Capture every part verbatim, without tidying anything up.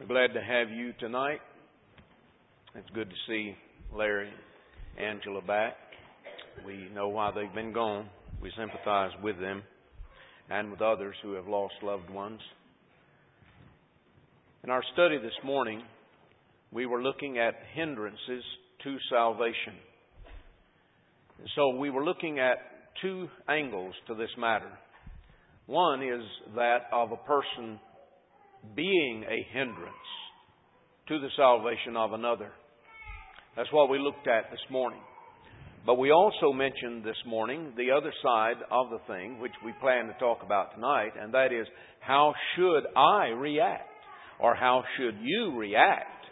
We're glad to have you tonight. It's good to see Larry and Angela back. We know why they've been gone. We sympathize with them and with others who have lost loved ones. In our study this morning, we were looking at hindrances to salvation. So we were looking at two angles to this matter. One is that of a person being a hindrance to the salvation of another. That's what we looked at this morning. But we also mentioned this morning the other side of the thing, which we plan to talk about tonight, and that is, how should I react? Or how should you react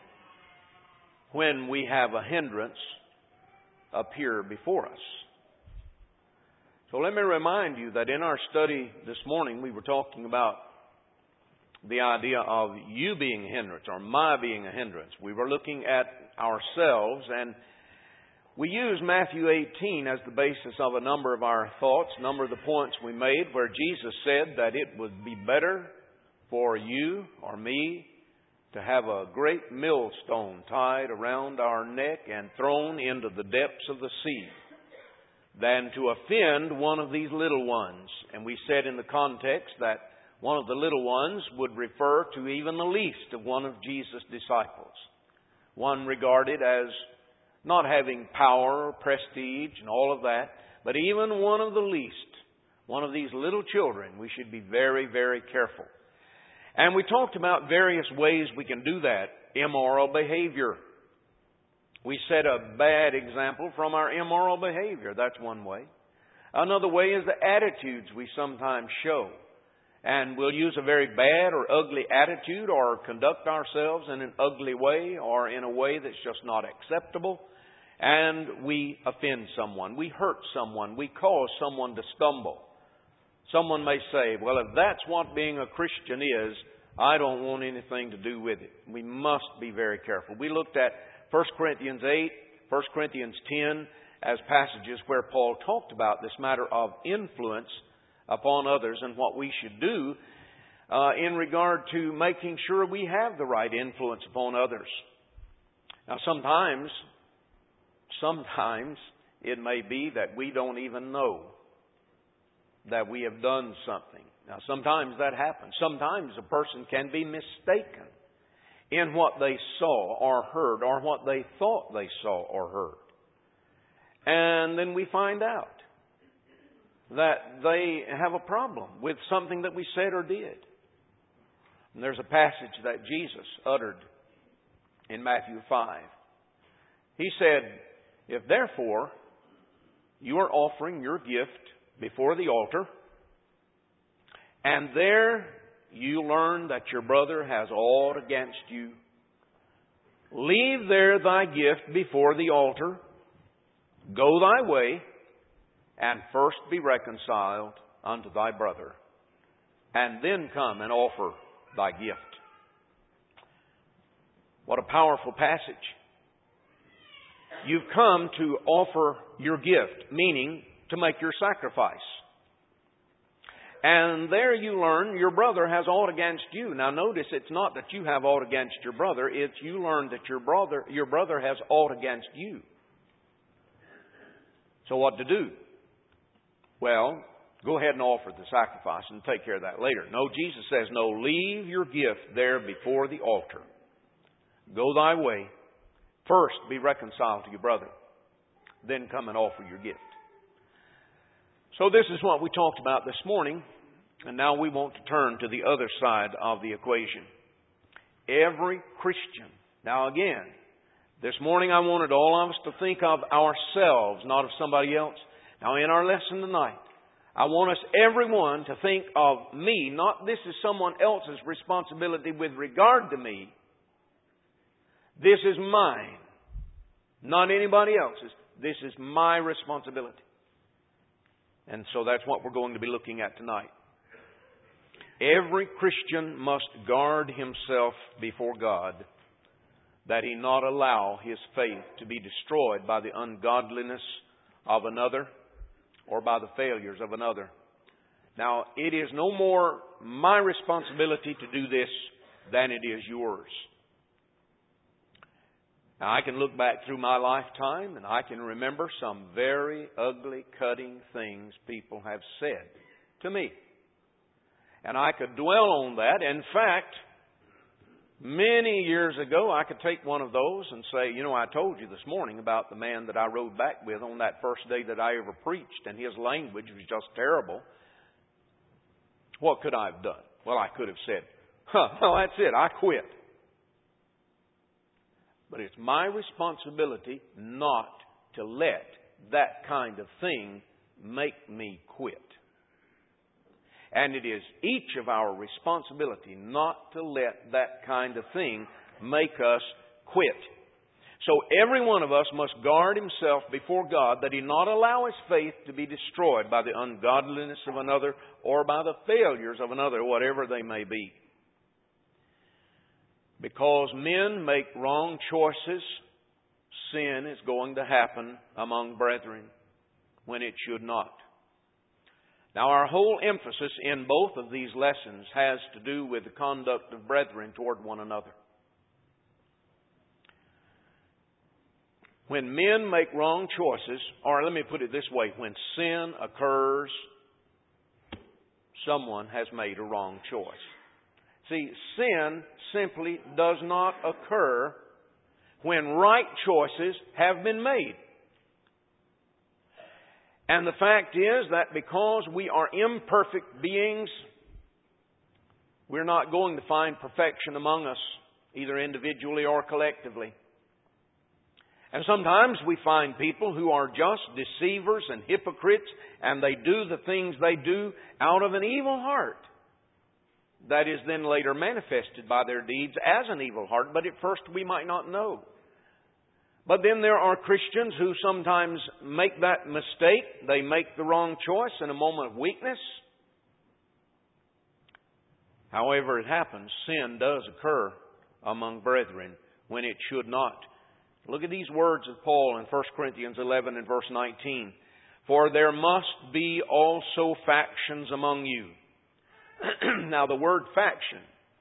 when we have a hindrance appear before us? So let me remind you that in our study this morning, we were talking about the idea of you being a hindrance or my being a hindrance. We were looking at ourselves, and we used Matthew eighteen as the basis of a number of our thoughts, a number of the points we made, where Jesus said that it would be better for you or me to have a great millstone tied around our neck and thrown into the depths of the sea than to offend one of these little ones. And we said in the context that one of the little ones would refer to even the least of one of Jesus' disciples. One regarded as not having power or prestige and all of that, but even one of the least, one of these little children, we should be very, very careful. And we talked about various ways we can do that. Immoral behavior. We set a bad example from our immoral behavior. That's one way. Another way is the attitudes we sometimes show. And we'll use a very bad or ugly attitude or conduct ourselves in an ugly way or in a way that's just not acceptable. And we offend someone. We hurt someone. We cause someone to stumble. Someone may say, well, if that's what being a Christian is, I don't want anything to do with it. We must be very careful. We looked at First Corinthians eight, First Corinthians ten as passages where Paul talked about this matter of influence upon others and what we should do uh, in regard to making sure we have the right influence upon others. Now, sometimes, sometimes it may be that we don't even know that we have done something. Now, sometimes that happens. Sometimes a person can be mistaken in what they saw or heard or what they thought they saw or heard. And then we find out that they have a problem with something that we said or did. And there's a passage that Jesus uttered in Matthew five. He said, if therefore you are offering your gift before the altar, and there you learn that your brother has aught against you, leave there thy gift before the altar, go thy way, and first be reconciled unto thy brother, and then come and offer thy gift. What a powerful passage. You've come to offer your gift, meaning to make your sacrifice. And there you learn your brother has aught against you. Now notice, it's not that you have aught against your brother, it's you learn that your brother, your brother has aught against you. So what to do? Well, go ahead and offer the sacrifice and take care of that later. No, Jesus says, no, leave your gift there before the altar. Go thy way. First, be reconciled to your brother. Then come and offer your gift. So this is what we talked about this morning. And now we want to turn to the other side of the equation. Every Christian. Now again, this morning I wanted all of us to think of ourselves, not of somebody else. Now in our lesson tonight, I want us, everyone, to think of me. Not this is someone else's responsibility with regard to me. This is mine. Not anybody else's. This is my responsibility. And so that's what we're going to be looking at tonight. Every Christian must guard himself before God, that he not allow his faith to be destroyed by the ungodliness of another or by the failures of another. Now, it is no more my responsibility to do this than it is yours. Now, I can look back through my lifetime and I can remember some very ugly, cutting things people have said to me. And I could dwell on that. In fact, many years ago, I could take one of those and say, you know, I told you this morning about the man that I rode back with on that first day that I ever preached, and his language was just terrible. What could I have done? Well, I could have said, huh, well, that's it, I quit. But it's my responsibility not to let that kind of thing make me quit. And it is each of our responsibility not to let that kind of thing make us quit. So every one of us must guard himself before God that he not allow his faith to be destroyed by the ungodliness of another or by the failures of another, whatever they may be. Because men make wrong choices, sin is going to happen among brethren when it should not. Now, our whole emphasis in both of these lessons has to do with the conduct of brethren toward one another. When men make wrong choices, or let me put it this way, when sin occurs, someone has made a wrong choice. See, sin simply does not occur when right choices have been made. And the fact is that because we are imperfect beings, we're not going to find perfection among us, either individually or collectively. And sometimes we find people who are just deceivers and hypocrites, and they do the things they do out of an evil heart. That is then later manifested by their deeds as an evil heart, but at first we might not know. But then there are Christians who sometimes make that mistake. They make the wrong choice in a moment of weakness. However it happens, sin does occur among brethren when it should not. Look at these words of Paul in First Corinthians eleven and verse nineteen. For there must be also factions among you. Now the word faction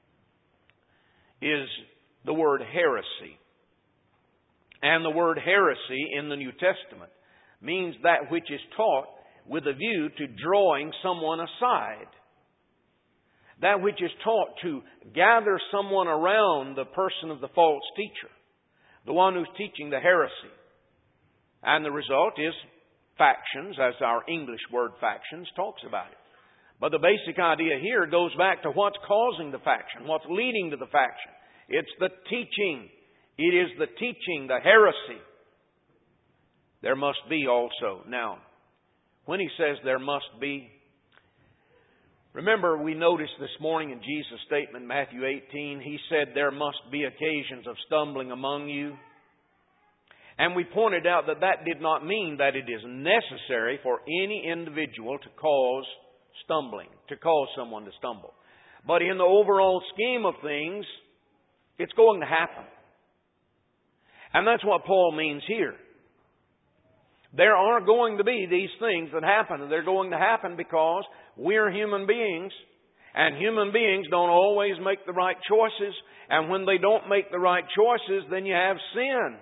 is the word heresy. And the word heresy in the New Testament means that which is taught with a view to drawing someone aside. That which is taught to gather someone around the person of the false teacher, the one who's teaching the heresy. And the result is factions, as our English word factions talks about it. But the basic idea here goes back to what's causing the faction, what's leading to the faction. It's the teaching. It is the teaching, the heresy. There must be also. Now, when he says there must be, remember we noticed this morning in Jesus' statement, Matthew eighteen, he said there must be occasions of stumbling among you. And we pointed out that that did not mean that it is necessary for any individual to cause stumbling, to cause someone to stumble. But in the overall scheme of things, it's going to happen. And that's what Paul means here. There are going to be these things that happen, and they're going to happen because we're human beings, and human beings don't always make the right choices, and when they don't make the right choices, then you have sin.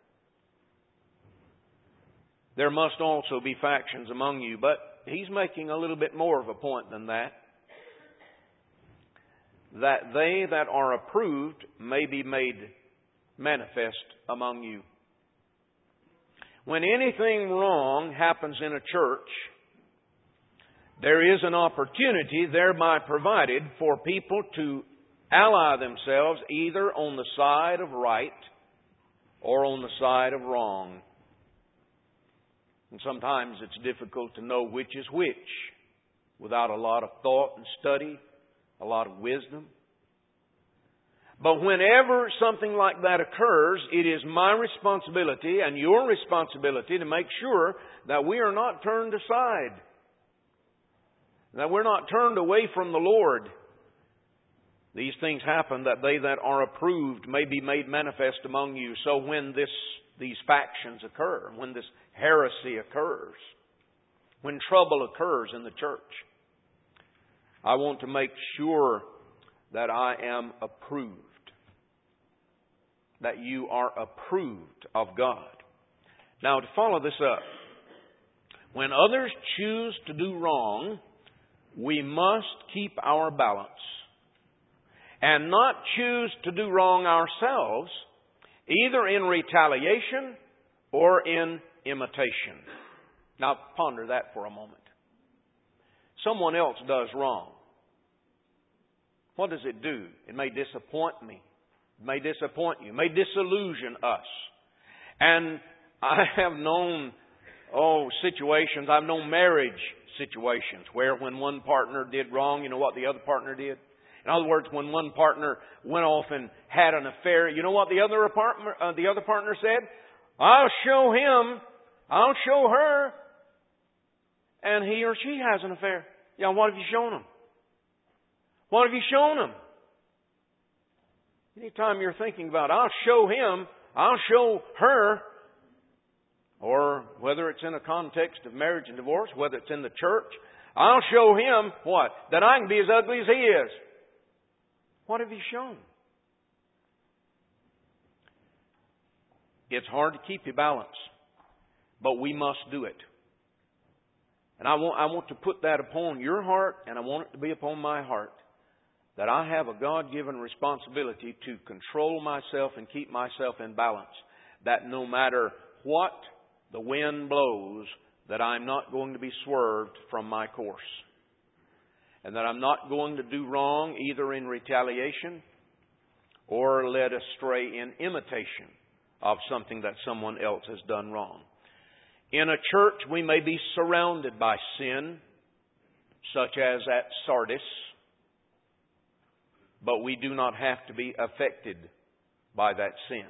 There must also be factions among you, but he's making a little bit more of a point than that. That they that are approved may be made manifest among you. When anything wrong happens in a church, there is an opportunity thereby provided for people to ally themselves either on the side of right or on the side of wrong. And sometimes it's difficult to know which is which without a lot of thought and study, a lot of wisdom. But whenever something like that occurs, it is my responsibility and your responsibility to make sure that we are not turned aside, that we're not turned away from the Lord. These things happen that they that are approved may be made manifest among you. So when this these factions occur, when this heresy occurs, when trouble occurs in the church, I want to make sure that I am approved. That you are approved of God. Now, to follow this up, when others choose to do wrong, we must keep our balance and not choose to do wrong ourselves, either in retaliation or in imitation. Now, ponder that for a moment. Someone else does wrong. What does it do? It may disappoint me. It may disappoint you. It may disillusion us. And I have known, oh, situations, I've known marriage situations where when one partner did wrong, you know what the other partner did? In other words, when one partner went off and had an affair, you know what the other partner, uh, the other partner said? I'll show him, I'll show her, and he or she has an affair. Yeah, what have you shown them? What have you shown them? Anytime you're thinking about, I'll show him, I'll show her, or whether it's in a context of marriage and divorce, whether it's in the church, I'll show him, what? That I can be as ugly as he is. What have you shown? It's hard to keep your balance, but we must do it. And I want, I want to put that upon your heart, and I want it to be upon my heart, that I have a God-given responsibility to control myself and keep myself in balance. That no matter what the wind blows, that I'm not going to be swerved from my course. And that I'm not going to do wrong either in retaliation or led astray in imitation of something that someone else has done wrong. In a church, we may be surrounded by sin, such as at Sardis, but we do not have to be affected by that sin.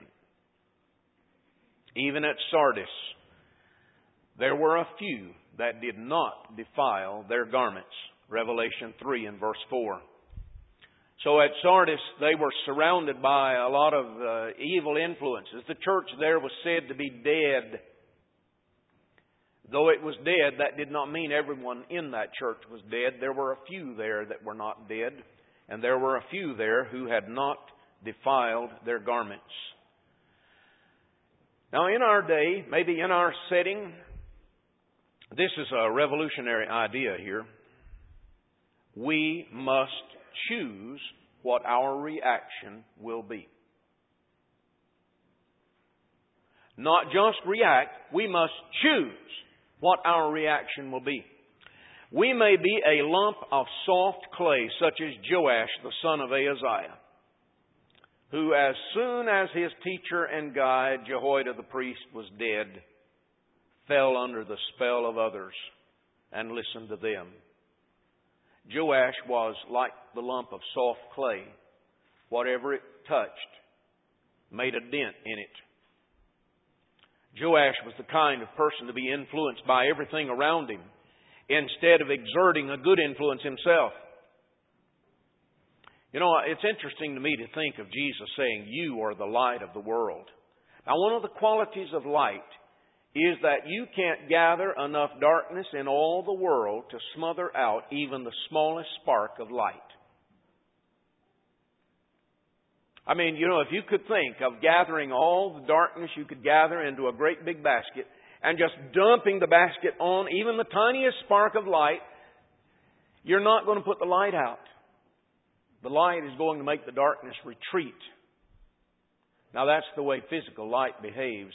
Even at Sardis, there were a few that did not defile their garments. Revelation three and verse four. So at Sardis, they were surrounded by a lot of uh, evil influences. The church there was said to be dead. Though it was dead, that did not mean everyone in that church was dead. There were a few there that were not dead. And there were a few there who had not defiled their garments. Now in our day, maybe in our setting, this is a revolutionary idea here. We must choose what our reaction will be. Not just react, we must choose what our reaction will be. We may be a lump of soft clay, such as Joash, the son of Ahaziah, who as soon as his teacher and guide, Jehoiada the priest, was dead, fell under the spell of others and listened to them. Joash was like the lump of soft clay. Whatever it touched made a dent in it. Joash was the kind of person to be influenced by everything around him instead of exerting a good influence himself. You know, it's interesting to me to think of Jesus saying, "You are the light of the world." Now, one of the qualities of light is that you can't gather enough darkness in all the world to smother out even the smallest spark of light. I mean, you know, if you could think of gathering all the darkness you could gather into a great big basket and just dumping the basket on even the tiniest spark of light, you're not going to put the light out. The light is going to make the darkness retreat. Now, that's the way physical light behaves.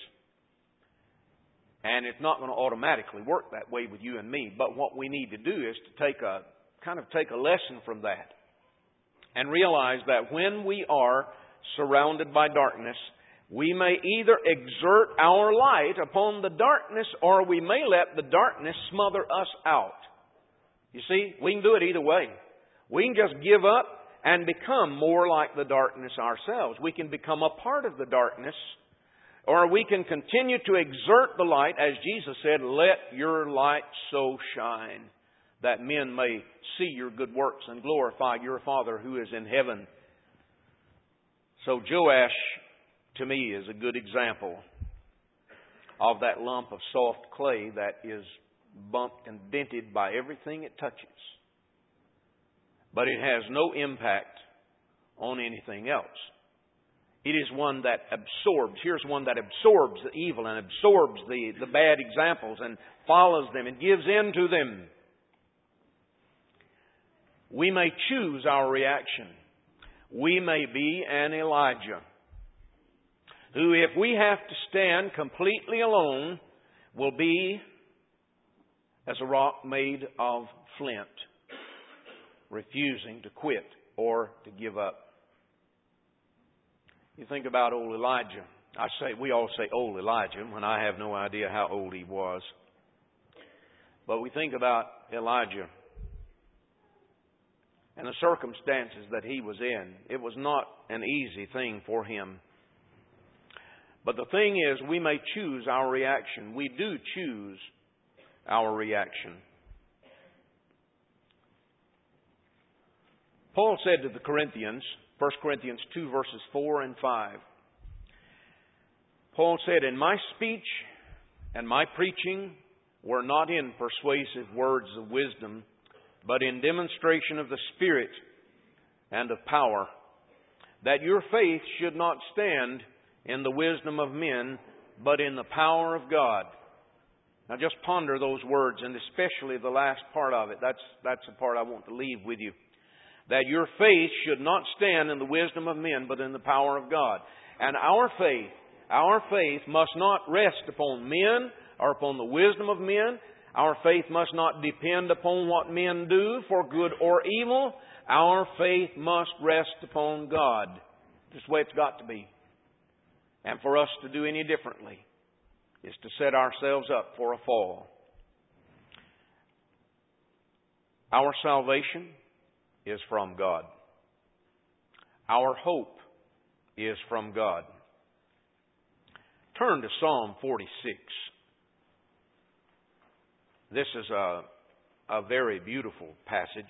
And it's not going to automatically work that way with you and me. But what we need to do is to take a kind of take a lesson from that and realize that when we are surrounded by darkness, we may either exert our light upon the darkness or we may let the darkness smother us out. You see, we can do it either way. We can just give up and become more like the darkness ourselves. We can become a part of the darkness, or we can continue to exert the light, as Jesus said, "Let your light so shine that men may see your good works and glorify your Father who is in heaven." So Joash, to me, is a good example of that lump of soft clay that is bumped and dented by everything it touches. But it has no impact on anything else. It is one that absorbs. Here's one that absorbs the evil and absorbs the, the bad examples and follows them and gives in to them. We may choose our reaction. We may be an Elijah who, if we have to stand completely alone, will be as a rock made of flint, refusing to quit or to give up. You think about old Elijah. I say, we all say old Elijah when I have no idea how old he was. But we think about Elijah and the circumstances that he was in. It was not an easy thing for him. But the thing is, we may choose our reaction. We do choose our reaction. Paul said to the Corinthians, First Corinthians two, verses four and five, Paul said, "And my speech and my preaching were not in persuasive words of wisdom, but in demonstration of the Spirit and of power, that your faith should not stand in the wisdom of men, but in the power of God." Now just ponder those words, and especially the last part of it. That's, that's the part I want to leave with you. That your faith should not stand in the wisdom of men, but in the power of God. And our faith, our faith must not rest upon men or upon the wisdom of men. Our faith must not depend upon what men do for good or evil. Our faith must rest upon God. That's the way it's got to be. And for us to do any differently is to set ourselves up for a fall. Our salvation is from God. Our hope is from God. Turn to Psalm forty-six. This is a, a very beautiful passage.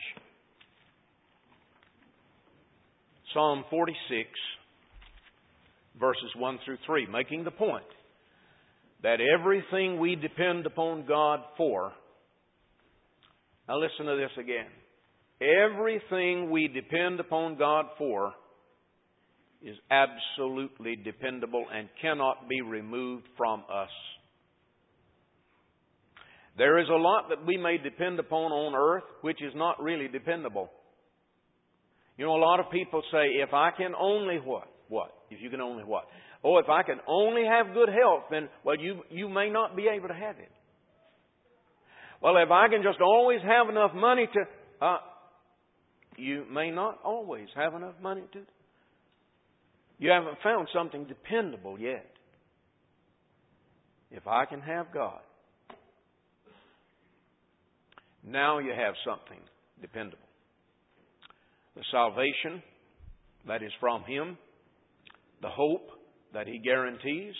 Psalm forty-six, verses one through three, making the point that everything we depend upon God for. Now listen to this again. Everything we depend upon God for is absolutely dependable and cannot be removed from us. There is a lot that we may depend upon on earth which is not really dependable. You know, a lot of people say, if I can only what? What? If you can only what? Oh, if I can only have good health, then, well, you, you may not be able to have it. Well, if I can just always have enough money to... Uh, you may not always have enough money to... You haven't found something dependable yet. If I can have God, now you have something dependable. The salvation that is from Him, the hope that He guarantees,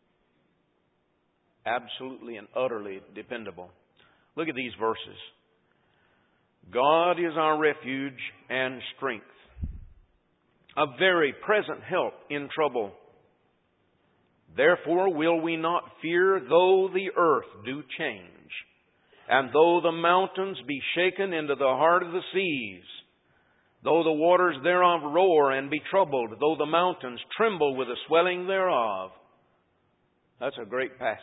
absolutely and utterly dependable. Look at these verses. God is our refuge and strength, a very present help in trouble. Therefore will we not fear, though the earth do change, and though the mountains be shaken into the heart of the seas, though the waters thereof roar and be troubled, though the mountains tremble with the swelling thereof. That's a great passage.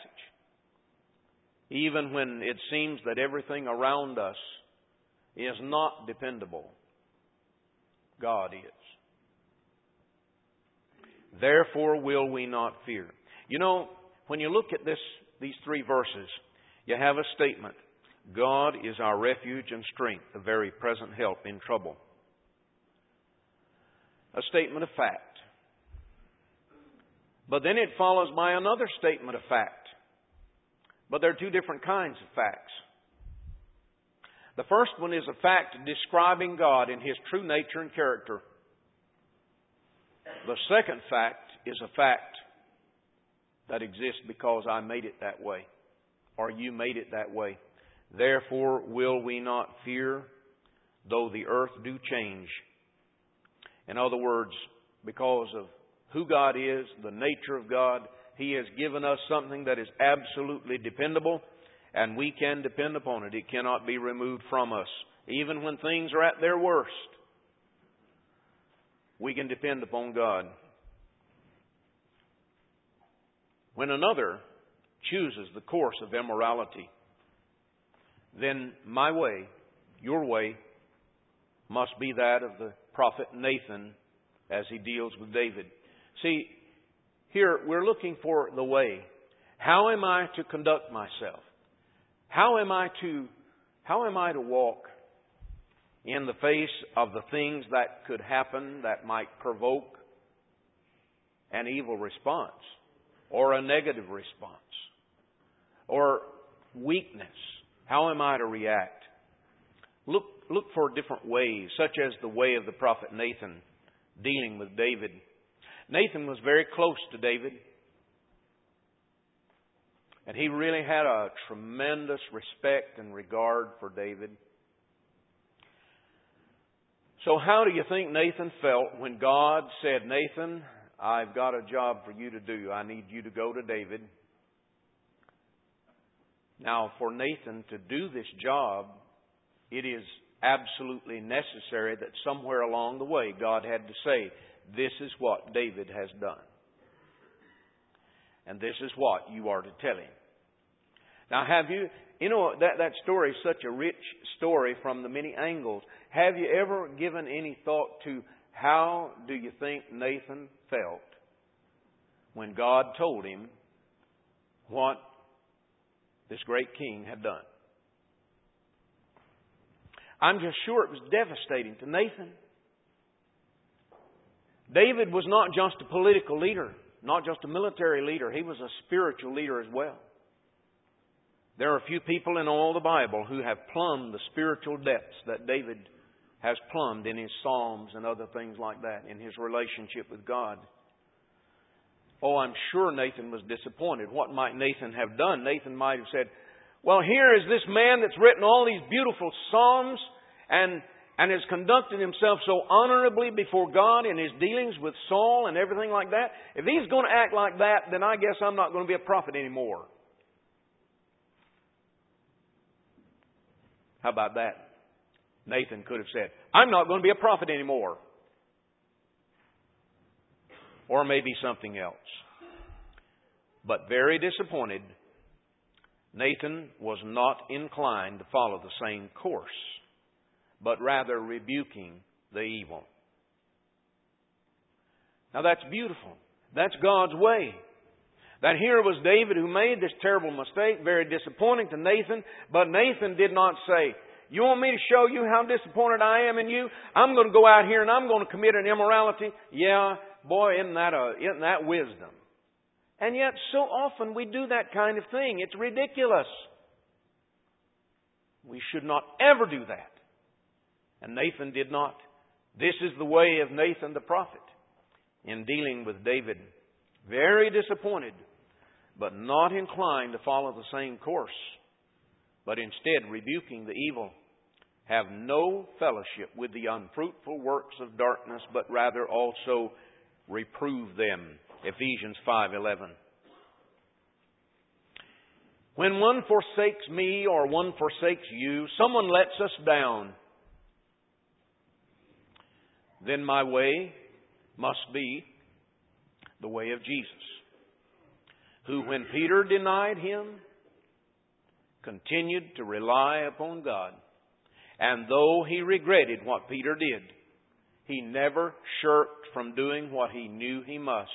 Even when it seems that everything around us is not dependable, God is. Therefore will we not fear. You know, when you look at this, these three verses, you have a statement. God is our refuge and strength, a very present help in trouble. A statement of fact. But then it follows by another statement of fact. But there are two different kinds of facts. The first one is a fact describing God in His true nature and character. The second fact is a fact that exists because I made it that way, or you made it that way. Therefore will we not fear, though the earth do change. In other words, because of who God is, the nature of God, He has given us something that is absolutely dependable, and we can depend upon it. It cannot be removed from us, even when things are at their worst. we can depend upon God. When another chooses the course of immorality, then my way, your way, must be that of the prophet Nathan as he deals with David. See, here we're looking for the way. How am I to conduct myself? How am I to, how am I to walk in the face of the things that could happen that might provoke an evil response or a negative response or weakness? How am I to react? Look, look for different ways, such as the way of the prophet Nathan dealing with David. Nathan was very close to David. And he really had a tremendous respect and regard for David. So how do you think Nathan felt when God said, Nathan, I've got a job for you to do. I need you to go to David. Now, for Nathan to do this job, it is absolutely necessary that somewhere along the way God had to say, this is what David has done. And this is what you are to tell him. Now, have you, you know, that, that story is such a rich story from the many angles. Have you ever given any thought to how do you think Nathan felt when God told him what this great king had done? I'm just sure it was devastating to Nathan. David was not just a political leader, not just a military leader. He was a spiritual leader as well. There are a few people in all the Bible who have plumbed the spiritual depths that David has plumbed in his Psalms and other things like that, in his relationship with God. Oh, I'm sure Nathan was disappointed. What might Nathan have done? Nathan might have said, well, here is this man that's written all these beautiful Psalms and, and has conducted himself so honorably before God in his dealings with Saul and everything like that. If he's going to act like that, then I guess I'm not going to be a prophet anymore. How about that? Nathan could have said, I'm not going to be a prophet anymore. Or maybe something else. But very disappointed, Nathan was not inclined to follow the same course, but rather rebuking the evil. Now that's beautiful. That's God's way. That here was David who made this terrible mistake, very disappointing to Nathan, but Nathan did not say, you want me to show you how disappointed I am in you? I'm going to go out here and I'm going to commit an immorality. Yeah, boy, isn't that a, isn't that wisdom? And yet so often we do that kind of thing. It's ridiculous. We should not ever do that. And Nathan did not. This is the way of Nathan the prophet in dealing with David. Very disappointed, but not inclined to follow the same course, but instead rebuking the evil. Have no fellowship with the unfruitful works of darkness, but rather also reprove them. Ephesians five eleven. When one forsakes me or one forsakes you, someone lets us down, then my way must be the way of Jesus, who, when Peter denied Him, continued to rely upon God. And though he regretted what Peter did, he never shirked from doing what he knew he must.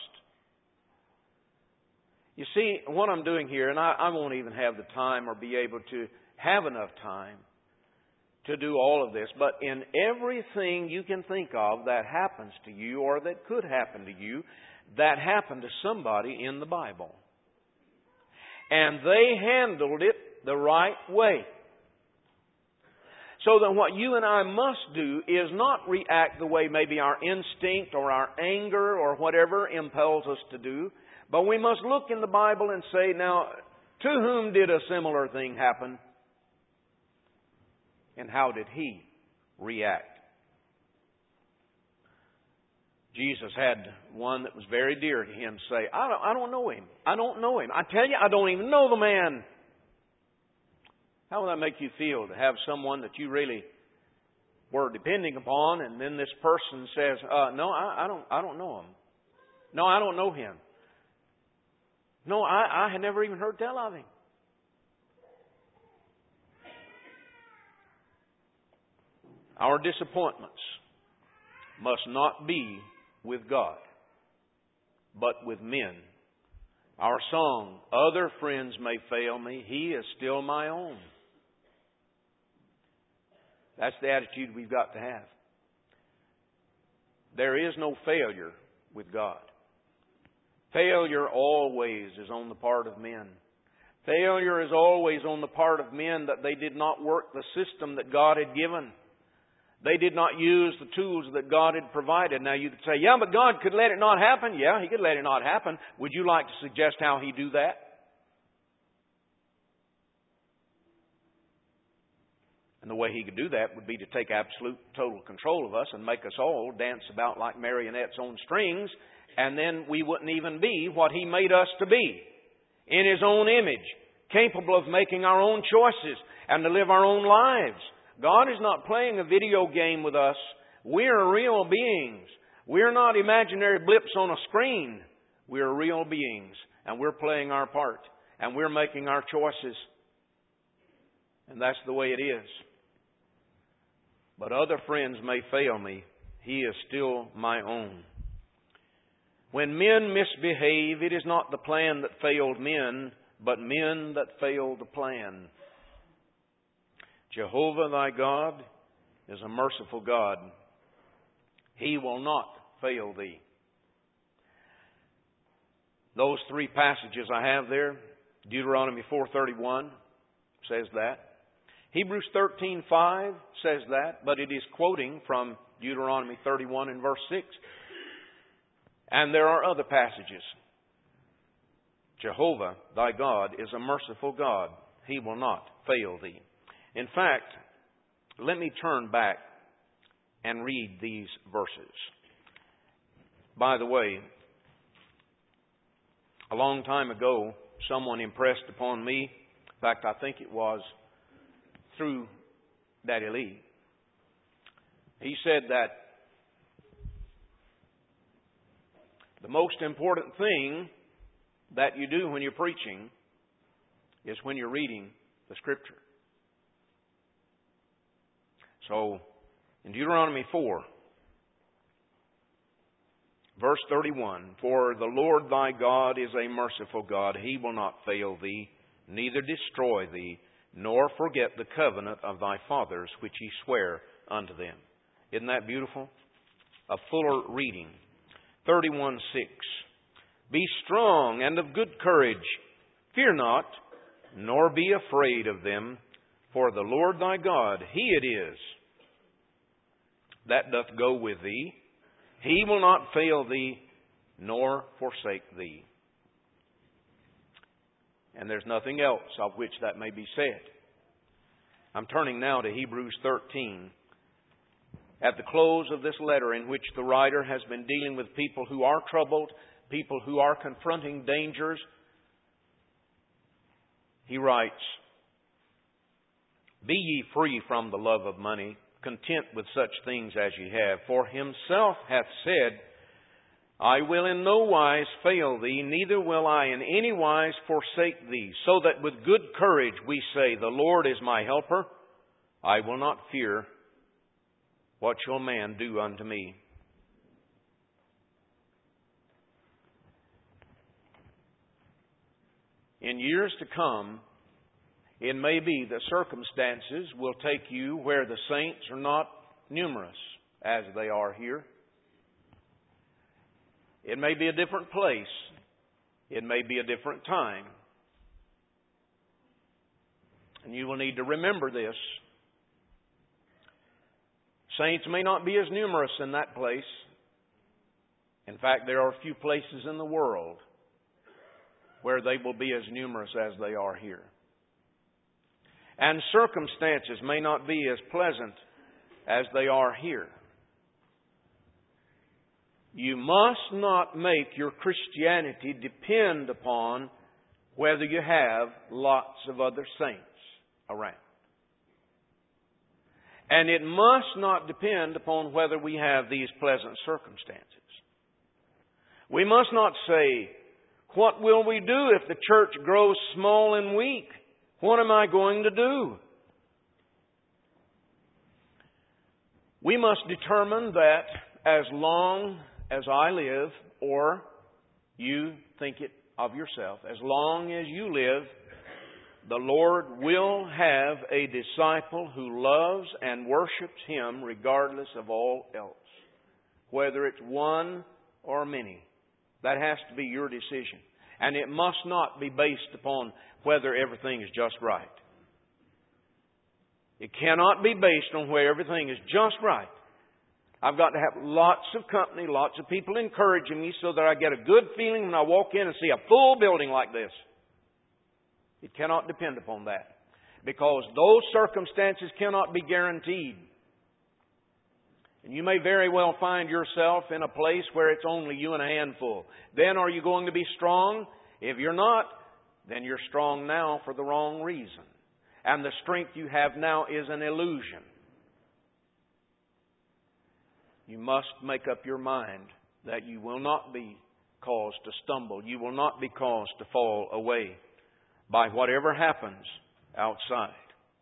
You see, what I'm doing here, and I, I won't even have the time or be able to have enough time to do all of this, but in everything you can think of that happens to you or that could happen to you, that happened to somebody in the Bible. And they handled it the right way. So that what you and I must do is not react the way maybe our instinct or our anger or whatever impels us to do, but we must look in the Bible and say, now, to whom did a similar thing happen? And how did he react? Jesus had one that was very dear to him say, I don't, I don't know him. I don't know him. I tell you, I don't even know the man. How would that make you feel to have someone that you really we're depending upon, and then this person says, uh, no, I, I don't I don't know him. No, I don't know him. No, I, I had never even heard tell of him. Our disappointments must not be with God, but with men. Our song, other friends may fail me, He is still my own. That's the attitude we've got to have. There is no failure with God. Failure always is on the part of men. Failure is always on the part of men that they did not work the system that God had given. They did not use the tools that God had provided. Now you could say, yeah, but God could let it not happen. Yeah, He could let it not happen. Would you like to suggest how He do that? And the way He could do that would be to take absolute, total control of us and make us all dance about like marionettes on strings, and then we wouldn't even be what He made us to be, in His own image, capable of making our own choices and to live our own lives. God is not playing a video game with us. We're real beings. We're not imaginary blips on a screen. We're real beings, and we're playing our part, and we're making our choices. And that's the way it is. But other friends may fail me. He is still my own. When men misbehave, it is not the plan that failed men, but men that fail the plan. Jehovah thy God is a merciful God. He will not fail thee. Those three passages I have there, Deuteronomy four thirty-one says that. Hebrews thirteen five says that, but it is quoting from Deuteronomy thirty-one and verse six. And there are other passages. Jehovah thy God is a merciful God. He will not fail thee. In fact, let me turn back and read these verses. By the way, a long time ago, someone impressed upon me, in fact, I think it was through Daddy Lee. He said that the most important thing that you do when you're preaching is when you're reading the Scripture. So, in Deuteronomy four, verse thirty-one, For the Lord thy God is a merciful God. He will not fail thee, neither destroy thee, nor forget the covenant of thy fathers, which he sware unto them. Isn't that beautiful? A fuller reading. thirty-one six, Be strong and of good courage. Fear not, nor be afraid of them. For the Lord thy God, He it is that doth go with thee. He will not fail thee, nor forsake thee. And there's nothing else of which that may be said. I'm turning now to Hebrews thirteen. At the close of this letter, in which the writer has been dealing with people who are troubled, people who are confronting dangers, he writes, Be ye free from the love of money, content with such things as ye have. For himself hath said, I will in no wise fail thee, neither will I in any wise forsake thee. So that with good courage we say, The Lord is my helper. I will not fear. What shall man do unto me? In years to come, it may be that circumstances will take you where the saints are not numerous as they are here. It may be a different place. It may be a different time. And you will need to remember this. Saints may not be as numerous in that place. In fact, there are few places in the world where they will be as numerous as they are here. And circumstances may not be as pleasant as they are here. You must not make your Christianity depend upon whether you have lots of other saints around. And it must not depend upon whether we have these pleasant circumstances. We must not say, what will we do if the church grows small and weak? What am I going to do? We must determine that as long as I live, or you think it of yourself, as long as you live, the Lord will have a disciple who loves and worships Him regardless of all else. Whether it's one or many. That has to be your decision. And it must not be based upon whether everything is just right. It cannot be based on where everything is just right. I've got to have lots of company, lots of people encouraging me so that I get a good feeling when I walk in and see a full building like this. It cannot depend upon that. Because those circumstances cannot be guaranteed. And you may very well find yourself in a place where it's only you and a handful. Then are you going to be strong? If you're not, then you're strong now for the wrong reason. And the strength you have now is an illusion. You must make up your mind that you will not be caused to stumble. You will not be caused to fall away by whatever happens outside.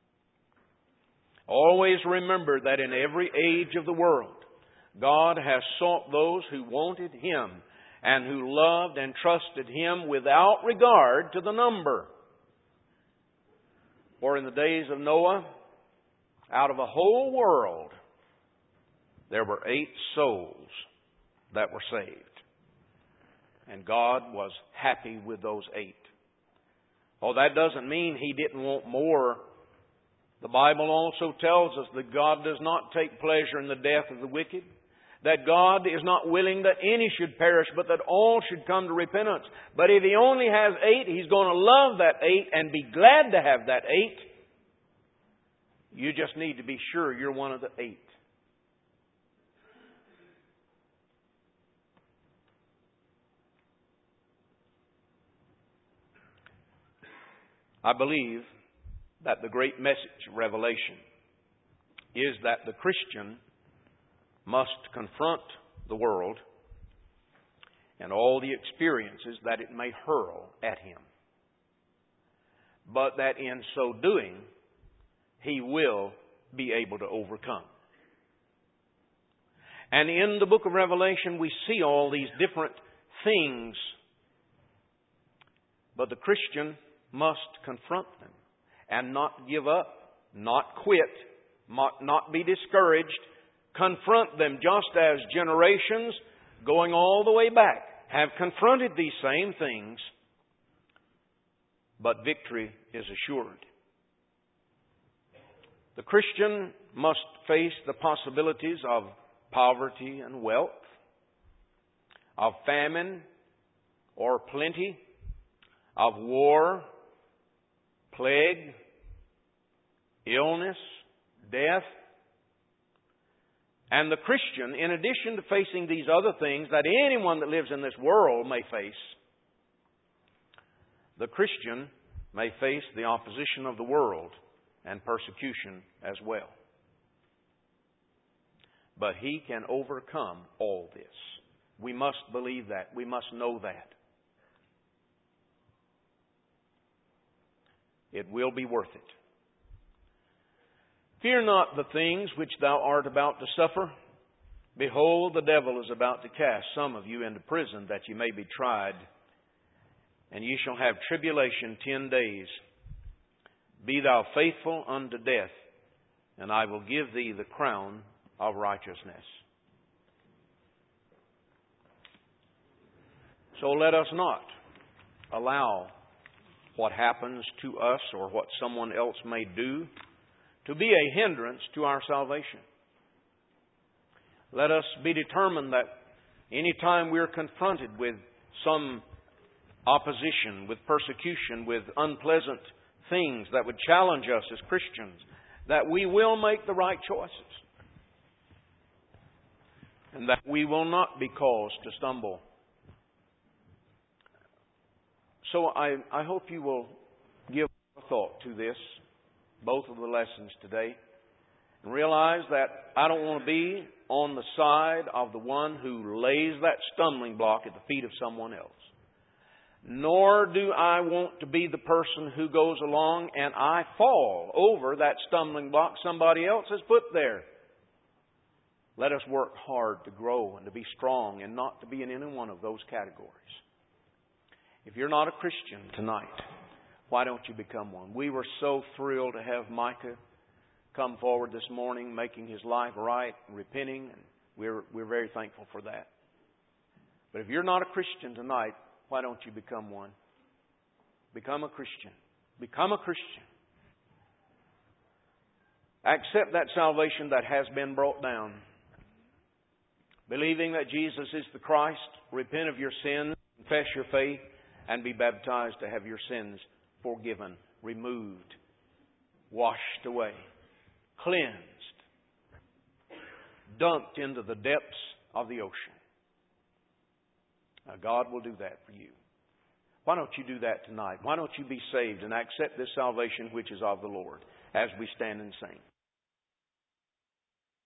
Always remember that in every age of the world, God has sought those who wanted Him and who loved and trusted Him without regard to the number. For in the days of Noah, out of a whole world, there were eight souls that were saved. And God was happy with those eight. Oh, that doesn't mean He didn't want more. The Bible also tells us that God does not take pleasure in the death of the wicked. That God is not willing that any should perish, but that all should come to repentance. But if He only has eight, He's going to love that eight and be glad to have that eight. You just need to be sure you're one of the eight. I believe that the great message of Revelation is that the Christian must confront the world and all the experiences that it may hurl at him. But that in so doing, he will be able to overcome. And in the book of Revelation, we see all these different things. But the Christian must confront them and not give up, not quit, not be discouraged. Confront them just as generations going all the way back have confronted these same things, but victory is assured. The Christian must face the possibilities of poverty and wealth, of famine or plenty, of war, plague, illness, death. And the Christian, in addition to facing these other things that anyone that lives in this world may face, the Christian may face the opposition of the world and persecution as well. But he can overcome all this. We must believe that. We must know that. It will be worth it. Fear not the things which thou art about to suffer. Behold, the devil is about to cast some of you into prison, that ye may be tried. And ye shall have tribulation ten days. Be thou faithful unto death, and I will give thee the crown of righteousness. So let us not allow what happens to us or what someone else may do to be a hindrance to our salvation. Let us be determined that any time we're confronted with some opposition, with persecution, with unpleasant things that would challenge us as Christians, that we will make the right choices. And that we will not be caused to stumble. So I, I hope you will give thought to this, both of the lessons today. and realize that I don't want to be on the side of the one who lays that stumbling block at the feet of someone else. Nor do I want to be the person who goes along and I fall over that stumbling block somebody else has put there. Let us work hard to grow and to be strong and not to be in any one of those categories. If you're not a Christian tonight, why don't you become one? We were so thrilled to have Micah come forward this morning, making his life right, repenting, and we're, we're very thankful for that. But if you're not a Christian tonight, why don't you become one? Become a Christian. Become a Christian. Accept that salvation that has been brought down. Believing that Jesus is the Christ, repent of your sins, confess your faith, and be baptized to have your sins forgiven, removed, washed away, cleansed, dumped into the depths of the ocean. Now, God will do that for you. Why don't you do that tonight? Why don't you be saved and accept this salvation which is of the Lord as we stand and sing?